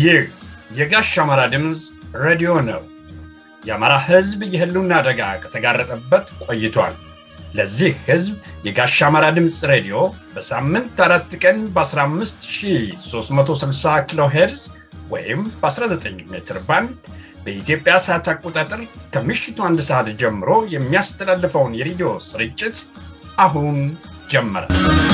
ይህ የጋሽ አማራ ድምፅ ሬዲዮ ነው። የአማራ ህዝብ የህልውና አደጋ ከተጋረጠበት ቆይቷል። ለዚህ ህዝብ የጋሽ አማራ ድምፅ ሬዲዮ በሳምንት 4 ቀን በ15360 ኪሎ ሄርዝ ወይም በ19 ሜትር ባንድ በኢትዮጵያ ሰዓት አቆጣጠር ከምሽቱ 1 ሰዓት ጀምሮ የሚያስተላልፈውን የሬዲዮ ስርጭት አሁን ጀመረ።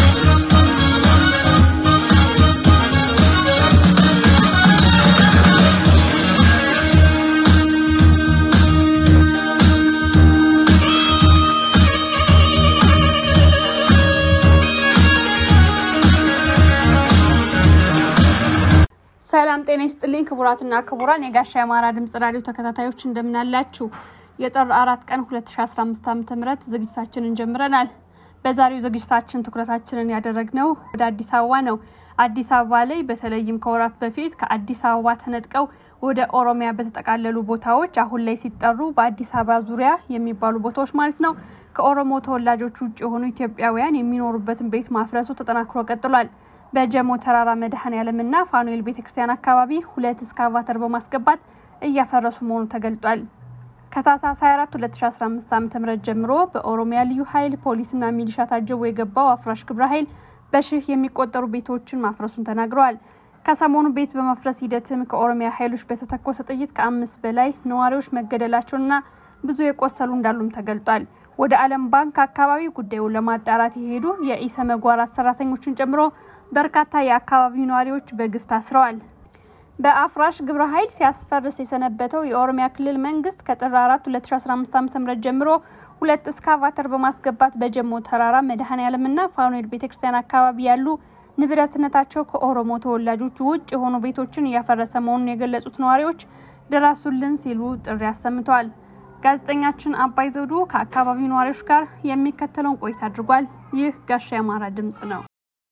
ሰላም ጤና ይስጥልኝ ክቡራትና ክቡራን የጋሽ አማራ ድምጽ ራዲዮ ተከታታዮች እንደምን አላችሁ? የጥር 4 ቀን 2015 ዓ.ም ዝግጅታችንን ጀምረናል። በዛሬው ዝግጅታችን ትኩረታችንን ያደረግነው ወደ አዲስ አበባ ነው። አዲስ አበባ ላይ በተለይም ከወራት በፊት ከአዲስ አበባ ተነጥቀው ወደ ኦሮሚያ በተጠቃለሉ ቦታዎች አሁን ላይ ሲጠሩ በአዲስ አበባ ዙሪያ የሚባሉ ቦታዎች ማለት ነው ከኦሮሞ ተወላጆች ውጭ የሆኑ ኢትዮጵያውያን የሚኖሩበትን ቤት ማፍረሱ ተጠናክሮ ቀጥሏል። በጀሞ ተራራ መድኃኔዓለምና ፋኑኤል ቤተክርስቲያን አካባቢ 2 እስካቫተር በማስገባት እያፈረሱ መሆኑ ተገልጧል። ከታህሳስ 24 2015 ዓ.ም ጀምሮ በኦሮሚያ ልዩ ኃይል ፖሊስና ሚሊሻ ታጅቦ የገባው አፍራሽ ግብረ ኃይል በሺህ የሚቆጠሩ ቤቶችን ማፍረሱን ተናግረዋል። ከሰሞኑ ቤት በማፍረስ ሂደትም ከኦሮሚያ ኃይሎች በተተኮሰ ጥይት ከ5 በላይ ነዋሪዎች መገደላቸውና ብዙ የቆሰሉ እንዳሉም ተገልጧል። ወደ ዓለም ባንክ አካባቢ ጉዳዩን ለማጣራት የሄዱ የኢሰመጉ 4 ሰራተኞችን ጨምሮ በርካታ የአካባቢው ነዋሪዎች በግፍ ታስረዋል። በአፍራሽ ግብረ ኃይል ሲያስፈርስ የሰነበተው የኦሮሚያ ክልል መንግስት ከጥር 4 2015 ዓ.ም ጀምሮ 2 እስካቫተር በማስገባት በጀሞ ተራራ መድኃኔዓለምና ፋኑኤል ቤተክርስቲያን አካባቢ ያሉ ንብረትነታቸው ከኦሮሞ ተወላጆች ውጭ የሆኑ ቤቶችን እያፈረሰ መሆኑን የገለጹት ነዋሪዎች ድረሱልን ሲሉ ጥሪ አሰምተዋል። ጋዜጠኛችን አባይ ዘውዱ ከአካባቢው ነዋሪዎች ጋር የሚከተለውን ቆይታ አድርጓል። ይህ ጋሽ አማራ ድምጽ ነው።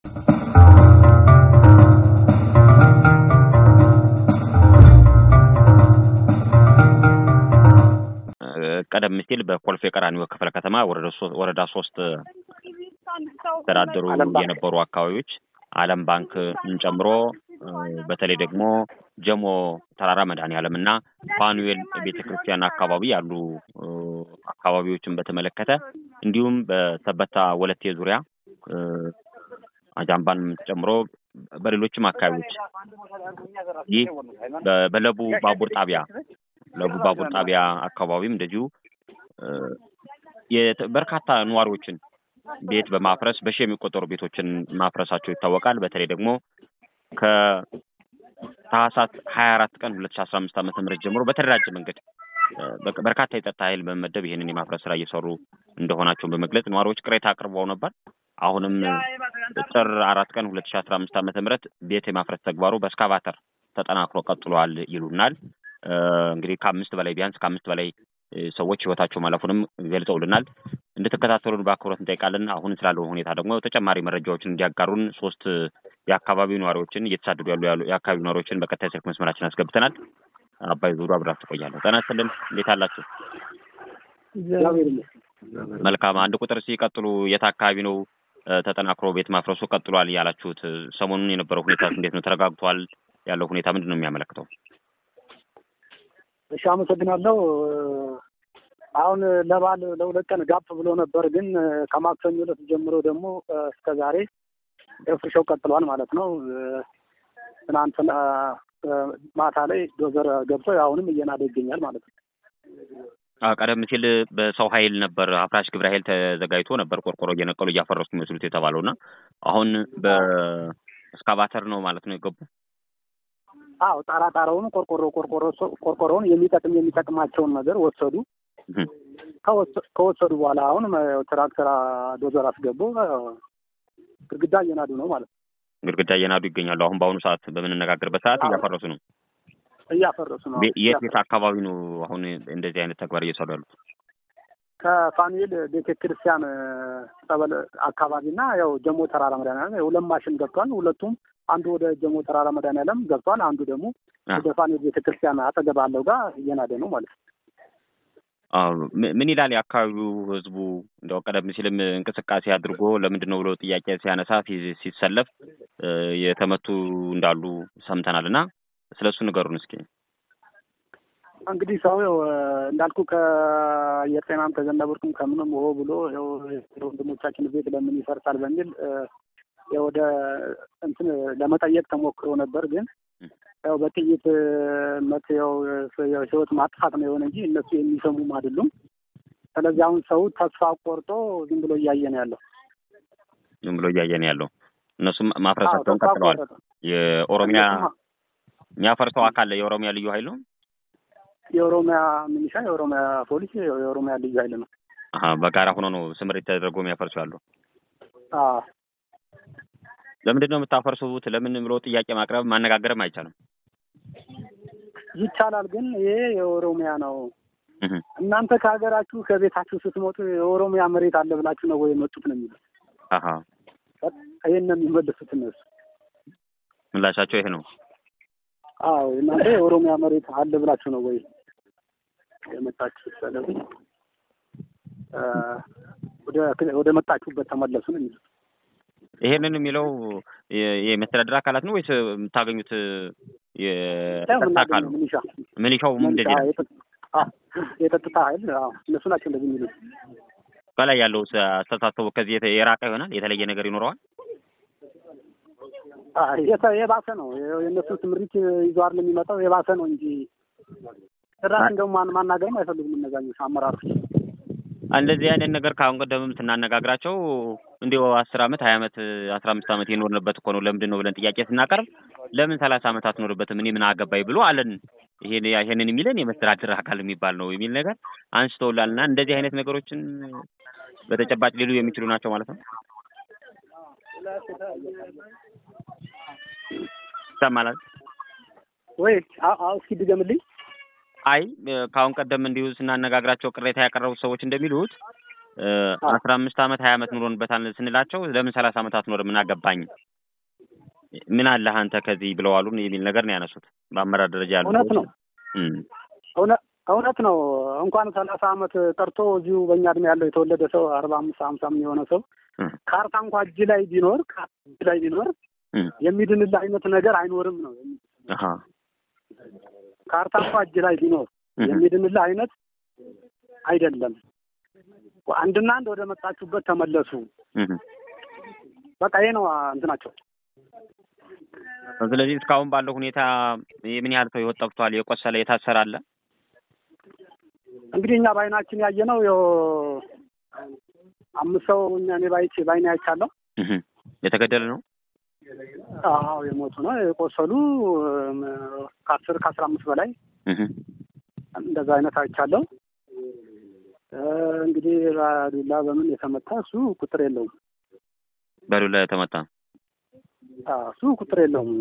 ቀደም ሲል በኮልፌ ቀራኒዮ ክፍለ ከተማ ወረዳ 3 ተራደሩ የነበሩ አካባቢዎች ዓለም ባንክ ጨምሮ በተለይ ደግሞ ጀሞ ተራራ መድኃኔዓለምና ፋኑኤል ቤተክርስቲያን አካባቢ ያሉ አካባቢዎችን በተመለከተ እንዲሁም በሰበታ ወለቴ ዙሪያ አጃምባን ጨምሮ በሌሎችም አካባቢዎች ይህ በለቡ ባቡር ጣቢያ አካባቢም እንደዚሁ በርካታ ነዋሪዎችን ቤት በማፍረስ በሺህ የሚቆጠሩ ቤቶችን ማፍረሳቸው ይታወቃል። በተለይ ደግሞ ከታህሳስ 24 ቀን 2015 ዓ.ም ጀምሮ በተደራጀ መንገድ በርካታ የጸጥታ ኃይል በመመደብ ይሄንን የማፍረስ ስራ እየሰሩ እንደሆናቸው በመግለጽ ነዋሪዎች ቅሬታ አቅርበው ነበር። አሁንም ጥር 4 ቀን 2015 ዓ.ም ቤት የማፍረስ ተግባሩ በእስካቫተር ተጠናክሮ ቀጥሏል ይሉናል። እንግዲህ ከ5 በላይ ሰዎች ህይወታቸው ማለፉንም ገልጸውልናል። እንድትከታተሉን በአክብሮት እንጠይቃለን። አሁን ስላለው ሁኔታ ደግሞ ተጨማሪ መረጃዎችን እንዲያጋሩን 3 የአካባቢው ነዋሪዎችን እየተሳደዱ ያሉ የአካባቢው ነዋሪዎችን በቀጥታ ስልክ መስመራችን አስገብተናል። አባይ ዙሩ አብራችሁ ቆያለሁ። ተናስተልን እንዴት አላችሁ? መልካም። 1 ቁጥር ሲቀጥሉ የት አካባቢ ነው ተጠናክሮ ቤት ማፍረሱ ቀጥሏል ያላችሁት? ሰሞኑን የነበረው ሁኔታ እንዴት ነው? ተረጋግቷል? ያለው ሁኔታ ምንድነው የሚያመለክተው? እሺ፣ አመሰግናለሁ። አሁን ለባል ለ2 ቀን ጋፕ ብሎ ነበር፣ ግን ከማክሰኞ ዕለት ጀምሮ ደግሞ እስከ ዛሬ ፍርሻው ቀጥሏል ማለት ነው። ትናንትና ማታ ላይ ዶዘር ገብቶ አሁንም እየናደ ይገኛል ማለት ነው። ቀደም ሲል በሰው ኃይል ነበር አፍራሽ ግብረ ኃይል ተዘጋጅቶ ነበር ቆርቆሮ እየነቀሉ እያፈረሱ መስሉት የተባለውና አሁን በእስካቫተር ነው ማለት ነው የገቡ። አዎ፣ ጣራውን ቆርቆሮውን የሚጠቅማቸውን ነገር ወሰዱ። ከወሰዱ በኋላ አሁን ትራክተር ዶዘር አስገቡ ግድግዳ እየናዱ ነው ማለት ነው። ግድግዳ እየናዱ ይገኛሉ። አሁን በአሁኑ ሰዓት በመነጋገርበት ሰዓት እያፈረሱ ነው። የት አካባቢ ነው አሁን እንደዚህ አይነት ተግባር እየሰሩ ያሉት? ከፋኑኤል ቤተክርስቲያን ጸበል አካባቢና ያው ጀሞ ተራራ መድኃኔዓለም 2 ማሽን ገብቷል። ሁለቱም አንዱ ወደ ጀሞ ተራራ መድኃኔዓለም ገብቷል፣ አንዱ ደግሞ ወደ ፋኑኤል ቤተክርስቲያን አጠገብ አለው ጋር እየናደ ነው ማለት ነው። ምን ይላል የአካባቢው ህዝቡ? እንደው ቀደም ሲልም እንቅስቃሴ አድርጎ ለምንድን ነው ብሎ ጥያቄ ሲያነሳ ሲሰለፍ የተመቱ እንዳሉ ሰምተናልና ስለሱ ንገሩን እስኪ። እንግዲህ ሰው እንዳልኩ ከየጤናም ከዘነበርኩም ከምንም ብሎ ወንድሞቻችን ቤት ለምን ይፈርሳል በሚል ወደ እንትን ለመጠየቅ ተሞክሮ ነበር። ግን ያው በጥይት መጥተው ህይወት ማጥፋት ነው የሆነ እንጂ እነሱ የሚሰሙም አይደሉም። ስለዚህ አሁን ሰው ተስፋ ቆርጦ ዝም ብሎ እያየን ያለው እነሱም ማፍረሳቸውን ቀጥለዋል። የኦሮሚያ የሚያፈርሰው አካል የኦሮሚያ ልዩ ኃይል ነው። የኦሮሚያ ሚሊሻ፣ የኦሮሚያ ፖሊስ፣ የኦሮሚያ ልዩ ኃይል ነው። በጋራ ሆኖ ነው ስምሪት ተደርጎ የሚያፈርሱ ያለው። ለምንድን ነው የምታፈርሱት? ለምን ብሎ ጥያቄ ማቅረብ ማነጋገርም አይቻልም? ይቻላል፣ ግን ይሄ የኦሮሚያ ነው። እናንተ ከሀገራችሁ ከቤታችሁ ስትሞቱ የኦሮሚያ መሬት አለ ብላችሁ ነው ወይ የመጡት ነው የሚሉት። ይሄን ነው የሚመልሱት እነሱ። ምላሻቸው ይሄ ነው። እናንተ የኦሮሚያ መሬት አለ ብላችሁ ነው ወይ የመጣችሁት? ስለዚህ ወደ መጣችሁበት ተመለሱ ነው የሚሉት። ይሄንን የሚለው የመስተዳድር አካላት ነው ወይስ የምታገኙት የጸጥታ አካል ነው? ሚሊሻው እንደዚህ ነው። የጸጥታ ኃይል እነሱ ናቸው እንደዚህ የሚሉት። በላይ ያለው አስተሳሰቡ ከዚህ የራቀ ይሆናል፣ የተለየ ነገር ይኖረዋል። የባሰ ነው። የእነሱ ትምሪት ይዟር ለሚመጣው የባሰ ነው እንጂ ራስ እንደውም ማናገርም አይፈልጉም እነዛኞች አመራሮች። እንደዚህ አይነት ነገር ካሁን ቀደምም ስናነጋግራቸው እንዲሁ 10 አመት 20 አመት 15 አመት የኖርንበት እኮ ነው ለምንድን ነው ብለን ጥያቄ ስናቀርብ ለምን 30 አመት አትኖርበትም እኔ ምን አገባኝ ብሎ አለን። ይሄንን የሚለን የመስተዳድር አካል የሚባል ነው የሚል ነገር አንስተውላልና እንደዚህ አይነት ነገሮችን በተጨባጭ ሊሉ የሚችሉ ናቸው ማለት ነው። ሰማላል ወይ? እስኪ ድገምልኝ። አይ ካሁን ቀደም እንዲሁ ስናነጋግራቸው ቅሬታ ያቀረቡት ሰዎች እንደሚሉት 15 አመት 20 አመት ኑሮንበታል ስንላቸው ለምን 30 አመት አትኖርም ምን አገባኝ ምን አለ አንተ ከዚህ ብለዋሉን የሚል ነገር ነው ያነሱት። በአመራር ደረጃ ያለው እውነት ነው። እንኳን 30 አመት ጠርቶ እዚሁ በእኛ እድሜ ያለው የተወለደ ሰው 45 50 የሆነ ሰው ካርታ እንኳን እጅ ላይ ቢኖር የሚድንልህ አይነት ነገር አይኖርም ነው። ካርታ እንኳን እጅ ላይ ቢኖር የሚድንልህ አይነት አይደለም። አንድና አንድ ወደ መጣችሁበት ተመለሱ። በቃ ይሄ ነው እንትናቸው። ስለዚህ እስካሁን ባለው ሁኔታ ምን ያህል ሰው ህይወት ጠፍቷል? የቆሰለ የታሰረ አለ? እንግዲህ እኛ ባይናችን ያየነው 5 ሰው እኔ ባይኔ አይቻለሁ። የተገደለ ነው? የሞቱ ነው። የቆሰሉ ከ15 በላይ እንደዛ አይነት አይቻለሁ። እንግዲህ ዱላ በምን የተመታ እሱ ቁጥር የለውም። በዱላ የተመታ እሱ ቁጥር የለውም።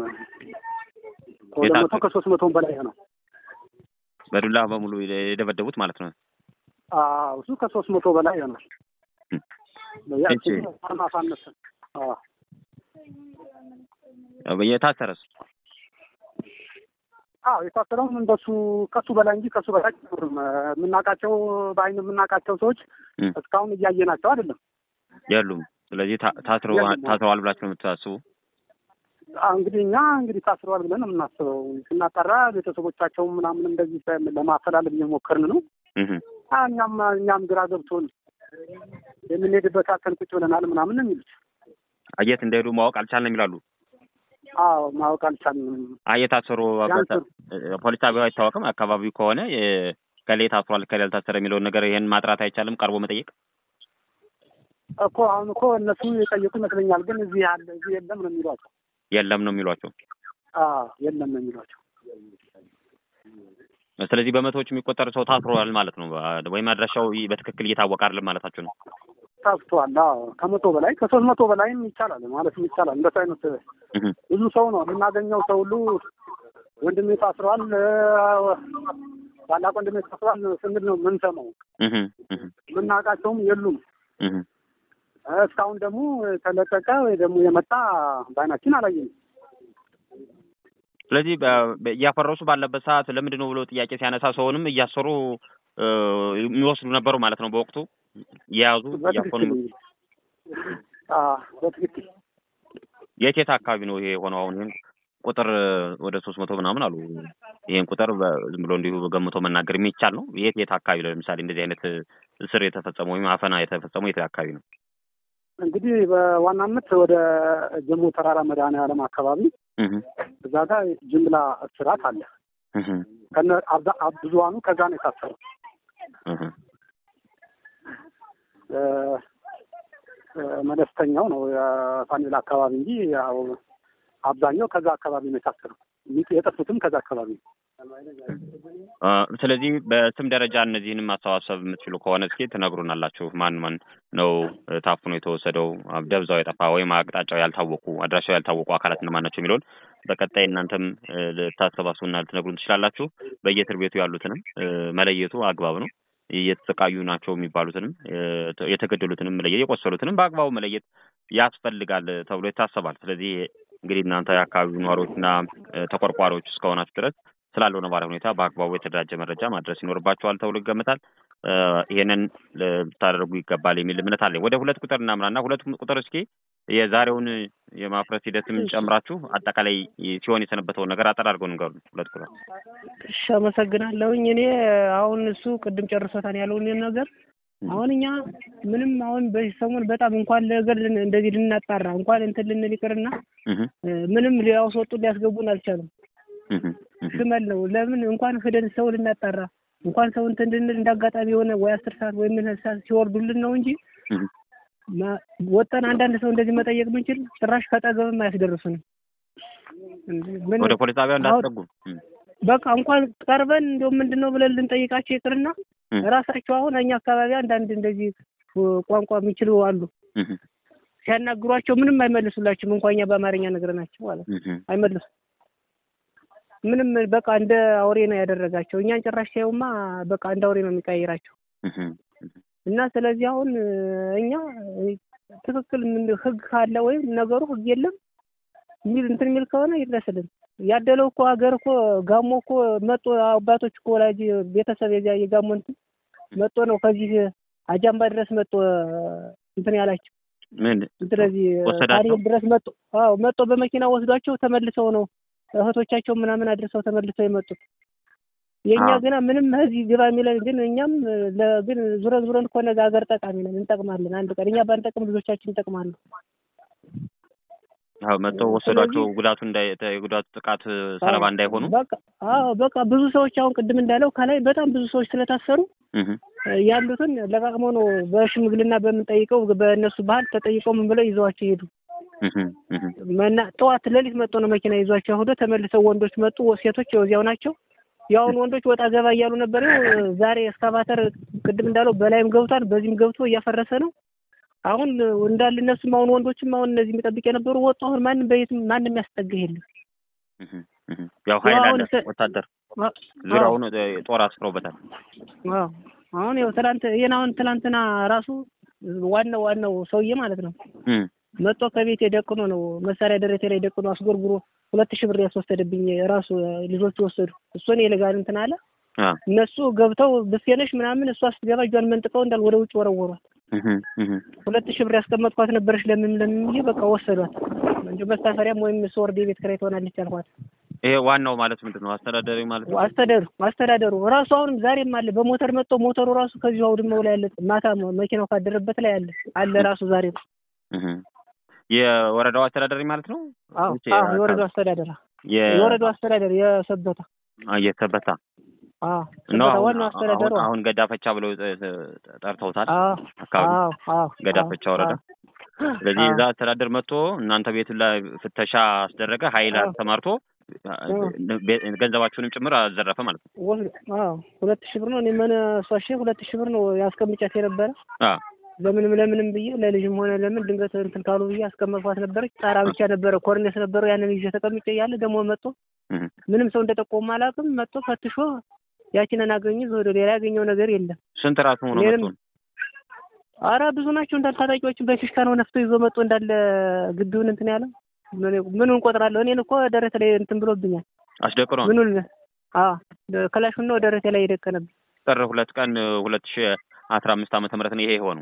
ከ200 በላይ ነው በዱላ በሙሉ የደበደቡት ማለት ነው። እሱ ከ300 በላይ ይሆናል። የታሰረስ? የታሰረውም እንደሱ ከሱ በላይ እንጂ ከሱ በላይ የምናውቃቸው በአይን የምናውቃቸው ሰዎች እስካሁን እያየናቸው አይደለም ያሉም። ስለዚህ ታስረዋል ብላችሁ ነው የምታስቡ? እንግዲህ እኛ ታስረዋል ብለን ነው የምናስበው። ስናጠራ ቤተሰቦቻቸው ምናምን እንደዚህ ለማፈላለግ እየሞከርን ነው። እኛም ግራ ገብቶን የምንሄድበት አተን ቁጭ ብለናል ምናምን ነው የሚሉት። አየት እንደሄዱ ማወቅ አልቻልንም ይላሉ። ማወቅ አልቻልንም። የታሰሩ ፖሊስ ጣቢያው አይታወቅም። አካባቢው ከሆነ ከሌ ታስሯል ከሌ አልታሰረ የሚለውን ነገር ይሄን ማጥራት አይቻልም? ቀርቦ መጠየቅ እኮ አሁን እኮ እነሱ የጠየቁ ይመስለኛል። ግን እዚህ የለም ነው የሚሏቸው። የለም ነው የሚሏቸው። ስለዚህ በመቶዎች የሚቆጠር ሰው ታስሯል ማለት ነው። ወይም አድራሻው በትክክል እየታወቀ አይደለም ማለታችሁ ነው? ታስቷል። ከ100 በላይ ከ300 በላይም ይቻላል ማለትም ይቻላል። እንደዛ አይነት ብዙ ሰው ነው የምናገኘው። ሰው ሁሉ ወንድሜ ታስሯል፣ ታላቅ ወንድሜ ታስሯል ስንል ነው የምንሰማው። የምናውቃቸውም የሉም። እስካሁን ደግሞ ተለቀቀ ወይ ደግሞ የመጣ ባይናችን አላየንም። ስለዚህ እያፈረሱ ባለበት ሰዓት ለምንድን ነው ብሎ ጥያቄ ሲያነሳ ሰውንም እያሰሩ የሚወስዱ ነበሩ ማለት ነው። በወቅቱ የያዙ እያፈኑ በትክክል የት አካባቢ ነው ይሄ ሆነው? አሁን ቁጥር ወደ 300 ምናምን አሉ። ይሄን ቁጥር ዝም ብሎ እንዲሁ ገምቶ መናገር የሚቻል ነው? የት አካባቢ ለምሳሌ እንደዚህ አይነት እስር የተፈጸመው ወይም አፈና የተፈጸመው የት አካባቢ ነው? እንግዲህ በዋናነት ወደ ጀሞ ተራራ መድኃኔዓለም አካባቢ እዛ ጋር ጅምላ እስራት አለ። ከነ ብዙሃኑ ከዛ ነው የታሰሩ። መለስተኛው ነው የፋኒላ አካባቢ እንጂ ያው አብዛኛው ከዛ አካባቢ ነው የታሰሩ። የጠፉትም ከዛ አካባቢ ነው። ስለዚህ በስም ደረጃ እነዚህንም ማሰባሰብ የምትችሉ ከሆነ እስኪ ትነግሩናላችሁ። ማን ነው ታፍኖ የተወሰደው፣ ደብዛው የጠፋ ወይም አቅጣጫው ያልታወቁ አድራሻው ያልታወቁ አካላት እነማን ናቸው የሚለውን በቀጣይ እናንተም ልታሰባስቡና ልትነግሩን ትችላላችሁ። በየእስር ቤቱ ያሉትንም መለየቱ አግባብ ነው። የተሰቃዩ ናቸው የሚባሉትንም የተገደሉትንም መለየት፣ የቆሰሉትንም በአግባቡ መለየት ያስፈልጋል ተብሎ ይታሰባል። ስለዚህ እንግዲህ እናንተ የአካባቢው ነዋሪዎችና ተቆርቋሪዎች እስከሆናችሁ ድረስ ስላለው ነባራዊ ሁኔታ በአግባቡ የተደራጀ መረጃ ማድረስ ይኖርባችኋል ተብሎ ይገመታል። ይሄንን ልታደርጉ ይገባል የሚል እምነት አለኝ። ወደ 2 ቁጥር እናምራና 2 ቁጥር እስኪ የዛሬውን የማፍረስ ሂደትም ጨምራችሁ አጠቃላይ ሲሆን የሰነበተውን ነገር አጠራርገው ንገሩን። 2 ቁጥር። እሺ፣ አመሰግናለሁኝ። እኔ አሁን እሱ ቅድም ጨርሶታል ያለውን ነገር አሁን እኛ ምንም አሁን በሰሞን በጣም እንኳን ለገል እንደዚህ ልናጣራ እንኳን እንትን ልንል ይቅርና ምንም ሊያስወጡ ሊያስገቡን አልቻሉም። ሽመል ነው። ለምን እንኳን ሄደን ሰው ልናጣራ እንኳን ሰው እንትን ልንል እንዳጋጣሚ የሆነ ወይ 10 ሰዓት ወይ ምን ሰዓት ሲወርዱልን ነው እንጂ ወጣን አንዳንድ ሰው እንደዚህ መጠየቅ ምንችል ጭራሽ ከጠገብም አያስደርሱንም። ወደ ፖሊስ ጣቢያ እንዳስጠጉ በቃ እንኳን ቀርበን እንደው ምንድነው ብለን ልንጠይቃቸው ይቅርና ራሳቸው አሁን እኛ አካባቢ አንዳንድ እንደዚህ ቋንቋ የሚችሉ አሉ። ሲያናግሯቸው ምንም አይመልሱላችሁም። እንኳን እኛ በአማርኛ ነገርናቸው ማለት አይመልሱም። ምንም በቃ እንደ አውሬ ነው ያደረጋቸው። እኛን ጭራሽ ሳይውማ በቃ እንደ አውሬ ነው የሚቀይራቸው። እና ስለዚህ አሁን እኛ ትክክል ህግ ካለ ወይም ነገሩ ህግ የለም የሚል ከሆነ ይድረስልን። ያደለው እኮ ሀገር እኮ ጋሞ እኮ መጦ አባቶች እኮ ወላጅ ቤተሰብ የጋሞ እንትን መጦ ነው ከዚህ አጃምባ ድረስ መጦ እንትን ያላቸው ምን ስለዚህ ታሪክ ድረስ መጦ በመኪና ወስዷቸው ተመልሰው ነው እህቶቻቸው ምናምን አድርሰው ተመልሰው የመጡት። የኛ ግና ምንም እዚህ ግባ የሚለን ግን እኛም ግን ዙረን እኮ ነገ ሀገር ጠቃሚ ነን እንጠቅማለን። አንድ ቀን እኛ ባንጠቅም ልጆቻችን ይጠቅማሉ። መጥቶ ወሰዷቸው ጉዳቱ የጉዳቱ ጥቃት ሰለባ እንዳይሆኑ በቃ ብዙ ሰዎች አሁን ቅድም እንዳለው ከላይ በጣም ብዙ ሰዎች ስለታሰሩ ያሉትን ለቃቅሞ ነው በሽምግልና በምንጠይቀው በእነሱ ባህል ተጠይቀው ምን ብለው ይዘዋቸው ይሄዱ። ጠዋት ሌሊት መጥቶ ነው መኪና ይዟቸው ሄዶ ተመልሰው ወንዶች መጡ፣ ሴቶች እዚያው ናቸው። ያውን ወንዶች ወጣ ገባ እያሉ ነበር። ዛሬ እስካቫተር ቅድም እንዳለው በላይም ገብቷል፣ በዚህም ገብቶ እያፈረሰ ነው። አሁን እንዳለ እነሱም አሁን ወንዶችም አሁን እነዚህ የሚጠብቅ የነበሩ ወጡ። አሁን ማንም ያስጠጋህ የለም። ያው ኃይል አለ ወታደር ዙሪያውን ጦር አስፍሮበታል። አሁን ያው ትላንትና ራሱ ዋናው ሰውዬ ማለት ነው መጥቶ ከቤት የደቅኖ ነው መሳሪያ ደረቴ ላይ ደቅኖ አስጎርጉሮ 2000 ብር ያስወሰደብኝ ራሱ ልጆቹ ወሰዱ። እሱን የለጋን እንትን አለ። እነሱ ገብተው ብስየነሽ ምናምን እሷ ስትገባ እጇን መንጥቀው እንዳል ወደ ውጭ ወረወሯት። 2000 ብር ያስቀመጥኳት ነበርሽ ለምን በቃ ወሰዷት። እንጂ መሳፈሪያም ወይም ሶርድ ቤት ክሬት ሆናለች አልኳት። ይሄ ዋናው ማለት ምንድነው? አስተዳደሩ ማለት ነው። አስተዳደሩ ራሱ አሁንም ዛሬም አለ። በሞተር መጥቶ ሞተሩ ራሱ ከዚሁ አውድመው ላይ አለ። ማታ መኪናው ካደረበት ላይ አለ ራሱ ዛሬ የወረዳው አስተዳደሪ ማለት ነው። የወረዳው አስተዳደር የሰበታ የሰበታ ዋናው አስተዳደሩ አሁን ገዳፈቻ ብለው ጠርተውታል አካባቢ ገዳፈቻ ወረዳ። ስለዚህ እዛ አስተዳደር መጥቶ እናንተ ቤት ላይ ፍተሻ አስደረገ፣ ኃይል አስተማርቶ ገንዘባችሁንም ጭምር አዘረፈ ማለት ነው። 2000 ብር ነው እኔ 2000 ብር ነው ያስቀምጫት የነበረ። ለምንም ብዬ ለልጅም ሆነ ለምን ድንገት እንትን ካሉ ብዬ አስቀመጥኳት ነበረች። ጣራ ብቻ ነበረ ኮርኔስ ነበረ። ያንን ይዤ ተቀምጬ ያለ ደግሞ መጥቶ ምንም ሰው እንደጠቆመ አላውቅም። መጥቶ ፈትሾ ያቺንን አገኘ። ወደ ሌላ ያገኘው ነገር የለም። ስንት ራሱ ሆኖ መጥቶ? ኧረ ብዙ ናቸው እንዳል ታጣቂዎች በፊሽካ ነው ነፍቶ ይዞ መጥቶ እንዳለ ግቢውን እንትን ያለ ምኑን እንቆጥራለሁ። እኔን እኮ ደረቴ ላይ እንትን ብሎብኛል። አስደቅኖ ምኑን ከላሹን ነው ደረቴ ላይ የደቀነብኝ። ጥር 2 ቀን 2015 ዓመተ ምህረት ነው ይሄ ሆኖ።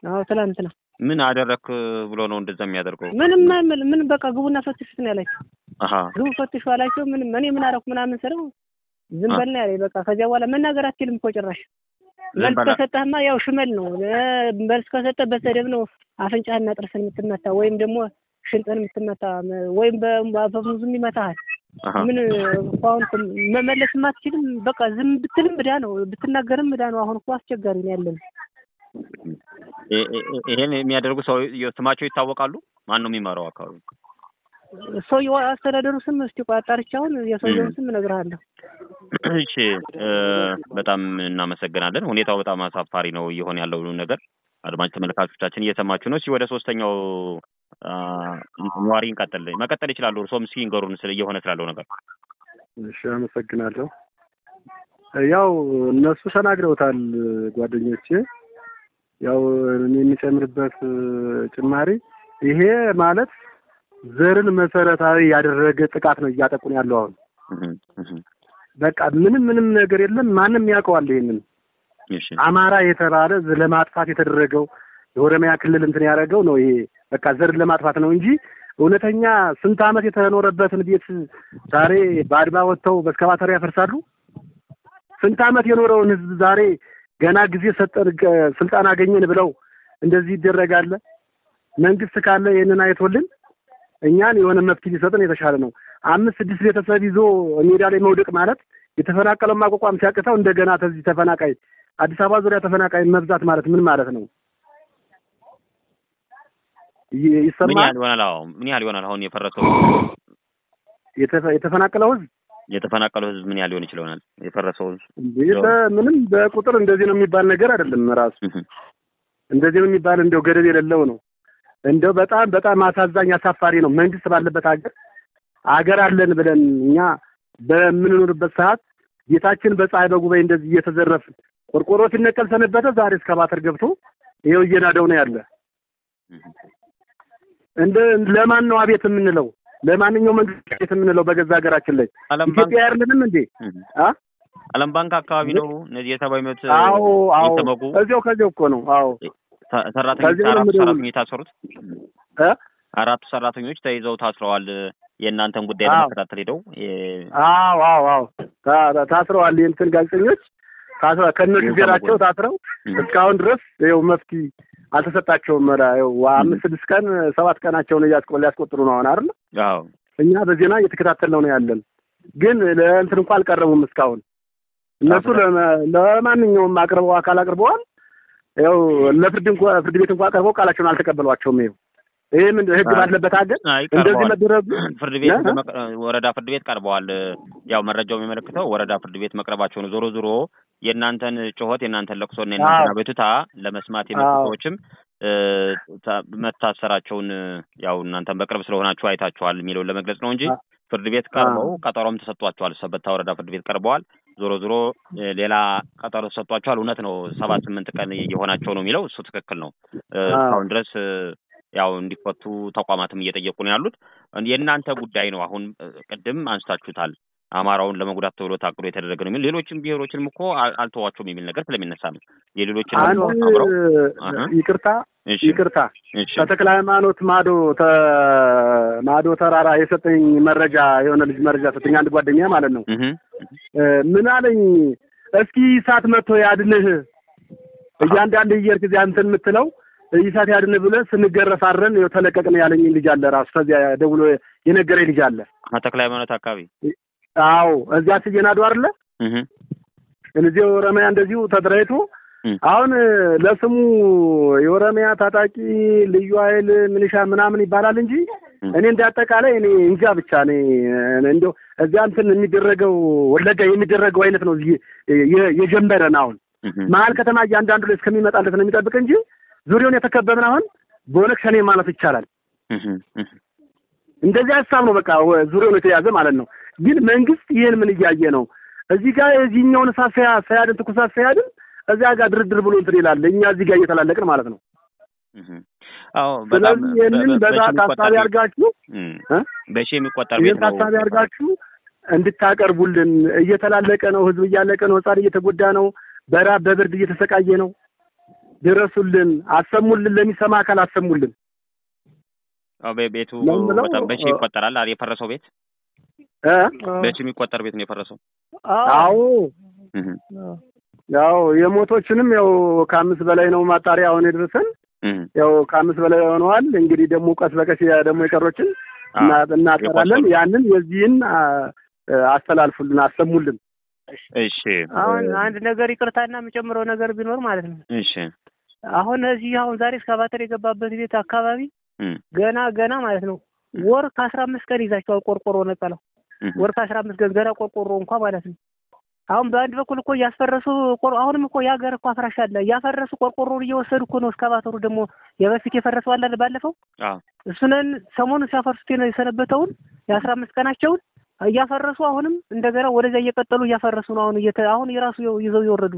ትላንትና ምን አደረክ ብሎ ነው እንደዛ የሚያደርገው? ምን በቃ ግቡና ፈትሹት ነው ያላችሁ። ዝም ፈትሽ ዋላቸው ምን አረኩ ምናምን ሰረው ዝም በልና ያለኝ በቃ ከዚያ በኋላ መናገር አትችልም እኮ ጭራሽ መልስ ከሰጠህማ ያው ሽመል ነው መልስ ከሰጠህ በሰደብ ነው አፍንጫህና ጥርስን የምትመታ ወይም ደግሞ ሽንጥን የምትመታ ወይም በአፈሙዝም ይመታሃል ምን ቋውን መመለስ ማትችልም በቃ ዝም ብትልም ብዳ ነው ብትናገርም ብዳ ነው አሁን እኮ አስቸጋሪ ነው ያለን ይሄን የሚያደርጉ ሰው ስማቸው ይታወቃሉ ማን ነው የሚመራው አካባቢ ሰው ያስተዳደሩ ስም እስቲ ቋጣርቻውን የሰውየውን ስም እነግርሃለሁ እሺ በጣም እናመሰግናለን ሁኔታው በጣም አሳፋሪ ነው እየሆነ ያለው ነገር አድማጭ ተመልካቾቻችን እየሰማችሁ ነው ወደ ሶስተኛው ኗሪን መቀጠል ይችላል እርሶም እስኪ ንገሩን እየሆነ ስላለው ነገር እሺ አመሰግናለሁ ያው እነሱ ተናግረውታል ጓደኞቼ ያው የሚጨምርበት ጭማሪ ይሄ ማለት ዘርን መሰረታዊ ያደረገ ጥቃት ነው እያጠቁን ያለው አሁን በቃ ምንም ነገር የለም ማንንም ያውቀዋል ይሄንን አማራ የተባለ ለማጥፋት የተደረገው የኦሮሚያ ክልል እንትን ያደረገው ነው ይሄ በቃ ዘርን ለማጥፋት ነው እንጂ እውነተኛ ስንት አመት የተኖረበትን ቤት ዛሬ ባድባ ወጥተው በስካባተር ያፈርሳሉ ስንት አመት የኖረውን ህዝብ ዛሬ ገና ጊዜ ሰጠን ስልጣን አገኘን ብለው እንደዚህ ይደረጋል መንግስት ካለ ይሄንን አይቶልን እኛን የሆነ መፍትሄ ሊሰጥን የተሻለ ነው 5-6 ቤተሰብ ይዞ ሜዳ ላይ መውደቅ ማለት የተፈናቀለው ማቋቋም ሲያቅተው እንደገና ተዚህ ተፈናቃይ አዲስ አበባ ዙሪያ ተፈናቃይ መብዛት ማለት ምን ማለት ነው ይሰማል ምን ያህል ይሆናል አሁን የፈረሰው የተፈናቀለው ህዝብ ምን ያህል ሊሆን ይችላል የፈረሰው ምንም በቁጥር እንደዚህ ነው የሚባል ነገር አይደለም ራሱ እንደዚህ ነው የሚባል እንደው ገደብ የሌለው ነው እንደው በጣም አሳዛኝ አሳፋሪ ነው መንግስት ባለበት ሀገር አለን ብለን እኛ በምንኖርበት ሰዓት ጌታችን በፀሐይ በጉባኤ እንደዚህ እየተዘረፈ ቆርቆሮ ሲነቀል ሰነበተ ዛሬ እስከባተር ገብቶ ይሄው እየናደው ነው ያለ ለማን ነው አቤት የምንለው ለማንኛው መንግስት አቤት የምንለው በገዛ ሀገራችን ላይ ኢትዮጵያ አይደለም እንዴ ዓለም ባንክ አካባቢ ነው እነዚህ የሰብአዊ መብት ይተመጉ ከዚያው እኮ ነው ሰራተኞች ታሰሩት አራቱ ሰራተኞች ተይዘው ታስረዋል የእናንተን ጉዳይ ለመከታተል ሄደው ታስረዋል የእንትን ጋዜጠኞች ታስረው ከነሹፌራቸው ታስረው እስካሁን ድረስ ይኸው መፍትሄ አልተሰጣቸውም ይኸው 5-6 ቀን 7 ቀናቸውን ያስቆጥሩ ነው አሁን አይደል እኛ በዜና እየተከታተልነው ነው ያለን ግን ለእንትን እንኳን አልቀረቡም እስካሁን እነሱ ለማንኛውም አካል አቅርበዋል ያው ለፍርድ ቤት እንኳን ቀርበው ቃላቸውን አልተቀበሏቸውም ይሄ ምን ህግ ባለበት ሀገር እንደዚህ መደረጉ ፍርድ ቤት ወረዳ ፍርድ ቤት ቀርበዋል ያው መረጃው የሚመለከተው ወረዳ ፍርድ ቤት መቅረባቸው ነው ዞሮ የእናንተን ጩኸት የእናንተን ለቅሶና የእናንተን አቤቱታ ለመስማት የመጡዎችም መታሰራቸውን ያው እናንተን በቅርብ ስለሆናችሁ አይታችኋል የሚለው ለመግለጽ ነው እንጂ ፍርድ ቤት ቀርበው ቀጠሮም ተሰጥቷቸዋል ሰበታ ወረዳ ፍርድ ቤት ቀርበዋል ዞሮ ሌላ ቀጠሮ ተሰጥቷቸዋል እውነት ነው 7-8 ቀን የሆናቸው ነው የሚለው እሱ ትክክል ነው አሁን ድረስ ያው እንዲፈቱ ተቋማትም እየጠየቁ ነው ያሉት የእናንተ ጉዳይ ነው አሁን ቅድም አንስታችሁታል አማራውን ለመጉዳት ተብሎ ታቅዶ የተደረገ ነው ሌሎችም ብሔሮችንም እኮ አልተዋቸውም የሚል ነገር ስለሚነሳ ነው የሌሎችን አብረው ይቅርታ ተተክለ ሃይማኖት ማዶ ተራራ የሰጠኝ መረጃ የሆነ ልጅ መረጃ ሰጠኝ አንድ ጓደኛ ማለት ነው ምን አለኝ እስኪ ሳት መጥቶ ያድንህ እያንዳንዱ ይየርክ አንተን የምትለው ይሳት ያድን ብለን ስንገረፋረን ተለቀቅን ያለኝ ልጅ አለ ራሱ ከዚያ ደውሎ የነገረኝ ልጅ አለ ተክለ ሃይማኖት አካባቢ እዚያ ሲጀናዱ አይደለ እነዚህ ኦሮሚያ እንደዚሁ ተደራይቶ አሁን ለስሙ የኦሮሚያ ታጣቂ ልዩ ኃይል ሚሊሻ ምናምን ይባላል እንጂ እኔ እንዳጠቃላይ እኔ እንጃ ብቻ እንደው እዚያ እንትን የሚደረገው ወለጋ የሚደረገው አይነት ነው የጀመረን አሁን መሀል ከተማ እያንዳንዱ ላይ እስከሚመጣለት ነው የሚጠብቅ እንጂ ዙሪያውን የተከበበን አሁን በኦነግ ሸኔ ማለት ይቻላል እንደዚህ ሐሳብ ነው በቃ ዙሪያውን የተያዘ ማለት ነው ግን መንግስት ይሄን ምን እያየ ነው እዚህ ጋር እዚህኛውን ሳያድን ትኩሳት ሳያድን እዚያ ጋር ድርድር ብሎ እንትን ይላል እኛ እዚህ ጋር እየተላለቅን ማለት ነው በጣም ታሳቢ አድርጋችሁ በሺ የሚቆጠር ቤት ነው ታሳቢ አድርጋችሁ እንድታቀርቡልን እየተላለቀ ነው ህዝብ እያለቀ ነው ህፃን እየተጎዳ ነው በራብ በብርድ እየተሰቃየ ነው ድረሱልን አሰሙልን ለሚሰማ አካል አሰሙልን ቤቱ በጣም በሺ ይቆጠራል የፈረሰው ቤት በሺ የሚቆጠር ቤት ነው የፈረሰው። አዎ ያው የሞቶችንም ያው ከ5 በላይ ነው ማጣሪያ አሁን የደረሰን ያው ከ5 በላይ ሆነዋል። እንግዲህ ደግሞ ቀስ በቀስ ደግሞ የቀሮችን እናጠራለን። ያንን የዚህን አስተላልፉልን አሰሙልን። እሺ አሁን አንድ ነገር ይቅርታና የምጨምረው ነገር ቢኖር ማለት ነው። እሺ አሁን ዛሬ እስካቫተር የገባበት ቤት አካባቢ ገና ማለት ነው ወር ከ15 ቀን ይዛቸዋል ቆርቆሮ ነቀለው። ወር ከ15 ቀን ገና ቆርቆሮ እንኳን ማለት ነው። አሁን በአንድ በኩል እኮ ያስፈረሱ አሁንም እኮ ያገር እኮ አፍራሽ አለ። ያፈረሱ ቆርቆሮን እየወሰዱ እኮ ነው እስካቫተሩ ደግሞ የበፊት የፈረሰው አለ ባለፈው እሱነን ሰሞኑን ሲያፈርሱት የሰነበተውን የ15 ቀናቸውን እያፈረሱ አሁንም እንደገና ወደዛ እየቀጠሉ እያፈረሱ ነው። አሁን የራሱ ይዘው ይወረዱ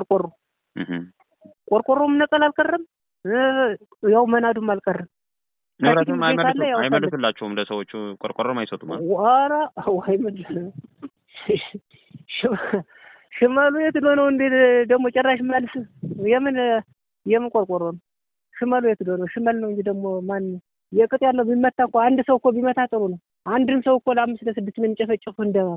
ቆርቆሮም ነቀል አልቀረም፣ ያው መናዱም አልቀረም። ንብረቱም አይመልሱላቸውም ለሰዎቹ ቆርቆሮም አይሰጡም። ዋራ ሽመሉ የት ነው እንዴ ደግሞ ጭራሽ መልስ የምን ቆርቆሮ ነው ሽመሉ የት ነው? ሽመል ነው እንጂ ደግሞ ማን የቅጥ ያለው ቢመታ እኮ አንድ ሰው እኮ ቢመታ ጥሩ ነው። አንድን ሰው እኮ ለ5 ለ6 ነው የሚጨፈጨፉ እንደው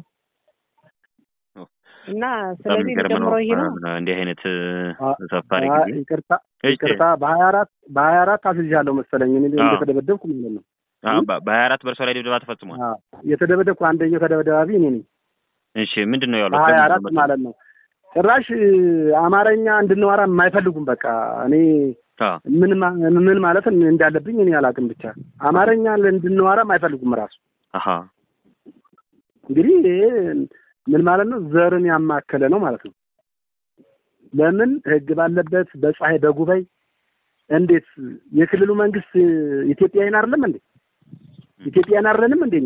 እና ስለዚህ ደግሞ ይሄ ነው እንደ አይነት ሰፋሪ ጊዜ ይቅርታ በ24 አስይዣለሁ መሰለኝ እኔ እንደተደበደብኩ ማለት ነው። በ24 በርሶ ላይ ድብደባ ተፈጽሟል። የተደበደብኩ አንደኛው ተደበደባቢ እኔ ነኝ። እሺ ምንድነው ያለው? 24 ማለት ነው። ጭራሽ አማርኛ እንድንወራ የማይፈልጉም። በቃ እኔ ምን ማለት እንዳለብኝ እኔ አላውቅም። ብቻ አማርኛ እንድንወራ የማይፈልጉም ራሱ እንግዲህ ምን ማለት ነው? ዘርን ያማከለ ነው ማለት ነው። ለምን ህግ ባለበት በፀሐይ በጉባኤ እንዴት የክልሉ መንግስት ኢትዮጵያዊን አይደለም እንዴ? ኢትዮጵያዊን አይደለንም እንደኛ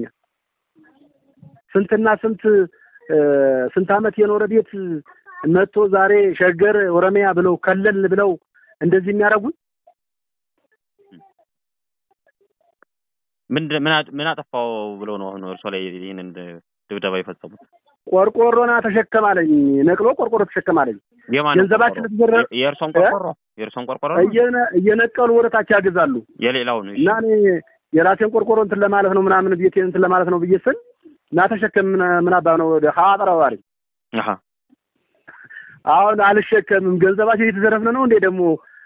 ስንትና ስንት ዓመት የኖረ ቤት መጥቶ ዛሬ ሸገር ኦሮሚያ ብለው ከለል ብለው እንደዚህ የሚያደርጉ ምን አጠፋው ብለው ነው አሁን እርሶ ላይ ይሄንን ድብደባ የፈጸሙት? ቆርቆሮና ተሸከማለኝ ነቅሎ ቆርቆሮ ተሸከማለኝ። ገንዘባችን ለተዘረፈ የእርሶን ቆርቆሮ እየነቀሉ ወደታች ያገዛሉ። የሌላው ነው እና እኔ የራሴን ቆርቆሮ እንትን ለማለት ነው ምናምን ቤቴን እንትን ለማለት ነው ብዬ ስል እና ተሸከም ምን አባ ነው ወደ ሀጠራው አለኝ። አሁን አልሸከምም ገንዘባችን እየተዘረፍን ነው እንዴ ደግሞ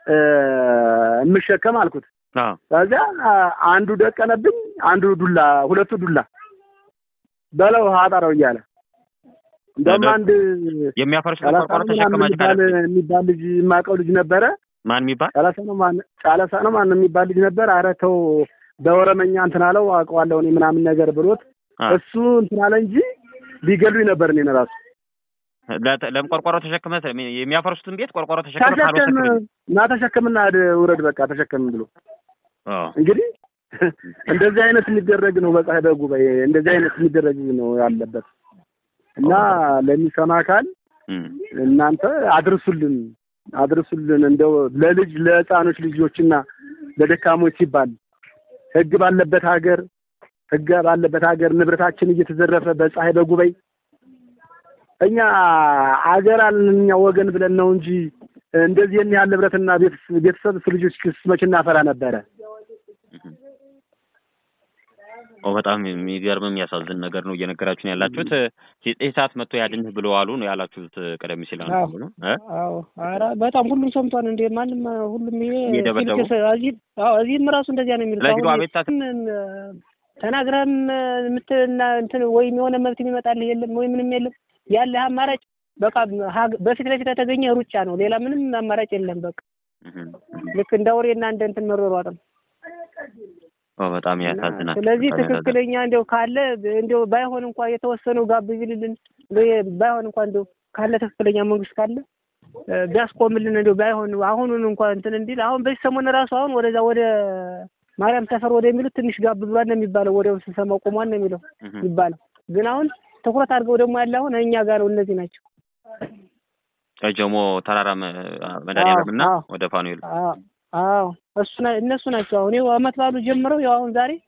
የምሸከም አልኩት። ከዛ አንዱ ደቀነብኝ፣ አንዱ ዱላ፣ ሁለቱ ዱላ በለው ሀጠራው እያለ እንደውም አንድ የሚያፈርስ ቆርቆሮ ተሸከማች ካለ የሚባል ልጅ የማውቀው ልጅ ነበረ። ማን የሚባል ጫለሳ ነው ማን የሚባል ልጅ ነበር። ኧረ ተው በኦሮመኛ እንትን አለው አውቀዋለሁ እኔ ምናምን ነገር ብሎት እሱ እንትን አለ እንጂ ሊገሉኝ ነበር እኔ እራሱ። ለቆርቆሮ ተሸክመህ የሚያፈርሱትን ቤት ቆርቆሮ ተሸክመህ እና ተሸክምና ውረድ በቃ ተሸክም ብሎ እንግዲህ እንደዚህ አይነት የሚደረግ ነው። በፀሐይ በጉባኤ እንደዚህ አይነት የሚደረግ ነው ያለበት እና ለሚሰማ አካል እናንተ አድርሱልን እንደው ለህፃኖች ልጆችና ለደካሞች ሲባል ህግ ባለበት ሀገር ንብረታችን እየተዘረፈ በፀሐይ በጉባኤ እኛ አገር አለኛ ወገን ብለን ነው እንጂ እንደዚህ ያለ ንብረትና ቤተሰብ ልጆች መች እናፈራ ነበረ። በጣም የሚገርም የሚያሳዝን ነገር ነው እየነገራችሁን ያላችሁት። ኢሳት መጥቶ ያድንህ ብለው አሉ ነው ያላችሁት ቀደም ሲል ነው። አዎ ኧረ በጣም ሁሉም ሰምቷል እንደ ማንም ሁሉም ይሄ እዚህም ራሱ እንደዚያ ነው የሚለው። ተናግረም እንትን ወይም የሆነ መብት የሚመጣልህ የለም ወይ ምንም የለም። ያለ አማራጭ በቃ በፊት ለፊት ተገኘ ሩጫ ነው። ሌላ ምንም አማራጭ የለም። በቃ ልክ እንደ አውሬና እንደ እንትን መሮሯጥ ነው። በጣም ያሳዝናል። ስለዚህ ትክክለኛ እንደው ካለ እንደው ባይሆን እንኳን የተወሰነው ጋብ ቢልልን ባይሆን እንኳን እንደው ካለ ትክክለኛ መንግስት ካለ ቢያስቆምልን እንደው ባይሆን አሁኑን እንኳን እንትን እንዲል አሁን በዚህ ሰሞን ራሱ አሁን ወደ ማርያም ሰፈር ወደሚሉት ትንሽ ጋብ ብሏል ነው የሚባለው። ወዲያው ሲሰማው ቆሟል ነው የሚለው ይባላል። ግን አሁን ትኩረት አድርገው ደግሞ ያለ አሁን እኛ ጋር ነው እነዚህ ናቸው። ጀሞ ተራራ መድኃኒዓለምና ወደ ፋኑኤል አዎ እነሱ ናቸው። አሁን ይኸው አመት ባሉ ጀምረው ያው አሁን ዛሬ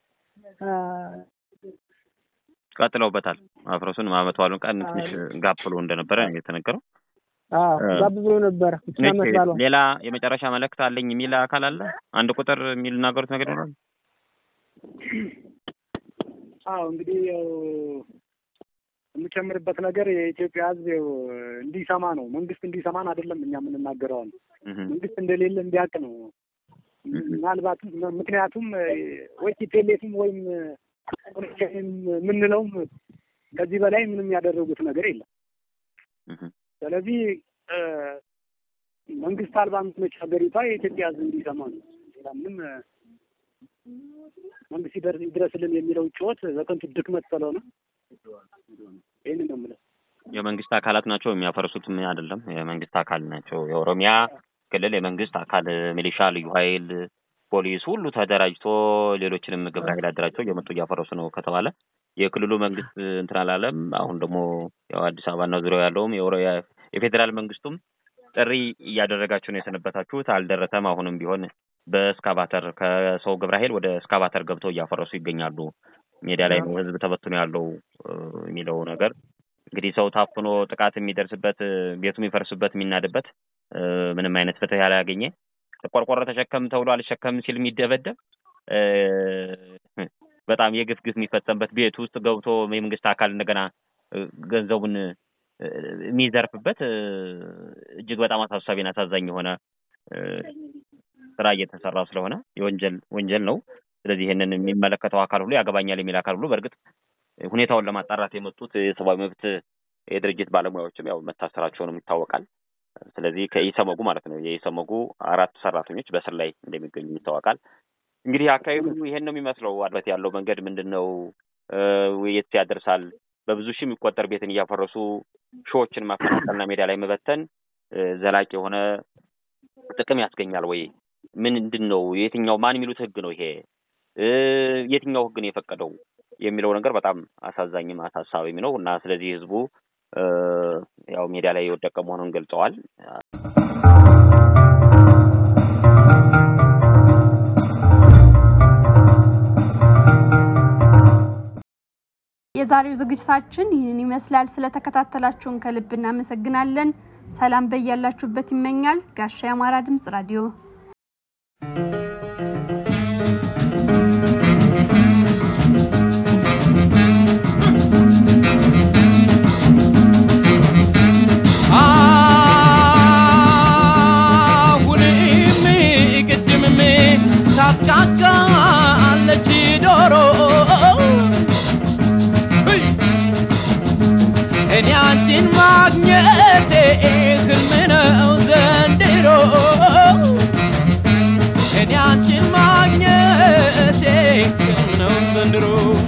ቀጥለውበታል። አፍረሱን አመት ባሉን ቀን ትንሽ ጋብ ብሎ እንደነበረ የተነገረው። ጋብ ብሎ ነበር አመት ባሉ። ሌላ የመጨረሻ መልእክት አለኝ የሚል አካል አለ? አንድ ቁጥር የሚል ናገሩት ነገር ነው? እንግዲህ ያው የምጨምርበት ነገር የኢትዮጵያ ሕዝብ እንዲሰማ ነው። መንግስት እንዲሰማን አይደለም እኛ የምንናገረው። መንግስት እንደሌለ እንዲያውቅ ነው። ምናልባት ምክንያቱም ወይ ቲፒኤልኤፍም ወይም የምንለውም ከዚህ በላይ ምንም ያደረጉት ነገር የለም። ስለዚህ መንግስት አልባ ምትመች ሀገሪቷ የኢትዮጵያ ሕዝብ እንዲሰማ ነው። ሌላ ምንም መንግስት ይድረስልን የሚለው ጩኸት በከንቱ ድክመት ስለሆነ ይሄንን ነው የምለው። የመንግስት አካላት ናቸው የሚያፈርሱት ምን አይደለም። የመንግስት አካል ናቸው። የኦሮሚያ ክልል የመንግስት አካል ሚሊሻ፣ ልዩ ኃይል፣ ፖሊስ ሁሉ ተደራጅቶ ሌሎችንም ግብረ ኃይል አደራጅቶ እየመጡ እያፈረሱ ነው ከተባለ የክልሉ መንግስት እንትን አላለም። አሁን ደግሞ ያው አዲስ አበባና ዙሪያው ያለውም የፌደራል መንግስቱም ጥሪ እያደረጋችሁ ነው የሰነበታችሁት፣ አልደረሰም። አሁንም ቢሆን በስካቫተር ከሰው ግብረ ኃይል ወደ ስካቫተር ገብተው እያፈረሱ ይገኛሉ። ሜዳ ላይ ነው ህዝብ ተበትኖ ያለው የሚለው ነገር እንግዲህ ሰው ታፍኖ ጥቃት የሚደርስበት ቤቱ የሚፈርስበት የሚናድበት ምንም አይነት ፍትህ ያላገኘ ቆርቆሮ ተሸከም ተብሎ አልሸከም ሲል የሚደበደብ በጣም የግፍ የሚፈጸምበት ቤት ውስጥ ገብቶ የመንግስት አካል እንደገና ገንዘቡን የሚዘርፍበት እጅግ በጣም አሳሳቢና አሳዛኝ የሆነ ስራ እየተሰራ ስለሆነ ወንጀል ነው። ስለዚህ ይሄንን የሚመለከተው አካል ሁሉ ያገባኛል የሚል አካል ሁሉ በርግጥ ሁኔታውን ለማጣራት የመጡት የሰብአዊ መብት የድርጅት ባለሙያዎችም ያው መታሰራቸውንም ይታወቃል። ስለዚህ ከኢሰመጉ ማለት ነው የኢሰመጉ 4 ሰራተኞች በስር ላይ እንደሚገኙ ይታወቃል። እንግዲህ አካባቢው ይሄን ነው የሚመስለው። አድበት ያለው መንገድ ምንድነው የት ያደርሳል? በብዙ ሺህ የሚቆጠር ቤትን እያፈረሱ ሾዎችን ማፈናቀልና ሜዳ ላይ መበተን ዘላቂ የሆነ ጥቅም ያስገኛል ወይ? ምንድነው የትኛው ማን የሚሉት ህግ ነው ይሄ? የትኛው ህግ ነው የፈቀደው የሚለው ነገር በጣም አሳዛኝም አሳሳቢም ነው እና ስለዚህ ህዝቡ ያው ሜዳ ላይ የወደቀ መሆኑን ገልጸዋል። የዛሬው ዝግጅታችን ይህን ይመስላል። ስለተከታተላችሁን ከልብ እናመሰግናለን። ሰላም በያላችሁበት ይመኛል ጋሻ የአማራ ድምጽ ራዲዮ። ታስቃቃለች ዶሮ እኔ አንቺን ማግኘቴ ህልም ነው ዘንድሮ እኔ አንቺን ማግኘቴ ህልም ነው ዘንድሮ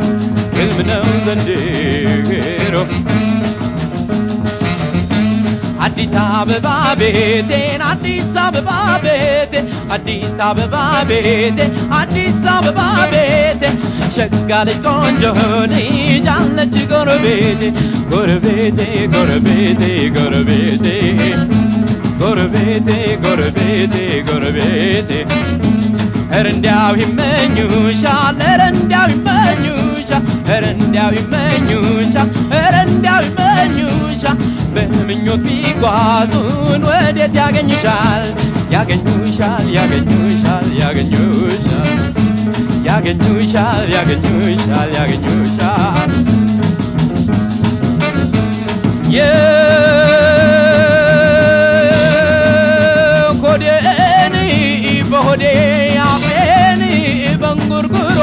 አዲስ አበባ ቤቴን አዲስ አበባ ቤቴ አዲስ አበባ ቤቴ አዲስ አበባ ቤቴ ሸጋ ልጅ ቆንጆ ልጅ አለች ጎረቤቴ ጎረቤቴ ጎረቤቴ ጎረቤቴ ጎረቤቴ ጎረቤቴ ጎረቤቴ ኧረ እንዲያው ይመኙሻል ኧረ እንዲያው ይመኙሻል ኧረ እንዲያው ይመኙሻል ኧረ እንዲያው ይመኙሻል በምኞት ቢጓዙን ወዴት ያገኙሻል ያገኙሻል ያገኙሻል ያገኙሻል ያገኙሻል ያገኙሻል ያገኙሻል የኮዴኒ በሆዴ አፌኒ በንጉርጉሮ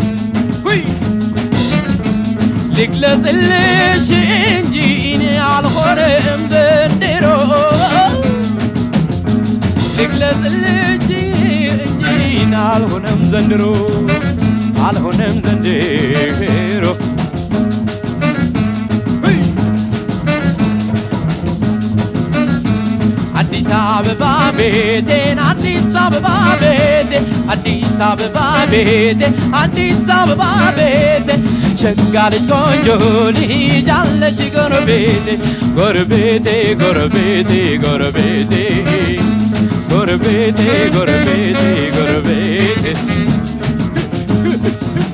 ልግለጽልሽ እንጂ እኔ አልሆነም ዘንድሮ ልግለጽልሽ እንጂ እኔ አልሆነም ዘንድሮ አልሆነም ዘንድሮ አዲስ አበባ ቤቴን አዲስ አበባ ቤቴ አዲስ አበባ ቤቴ አዲስ አበባ ቤቴ ሸጋ ልጅ ቆንጆ ልጅ አለች ጎረቤቴ ጎረቤቴ ጎረቤቴ ጎረቤቴ ጎረቤቴ ጎረቤቴ ጎረቤቴ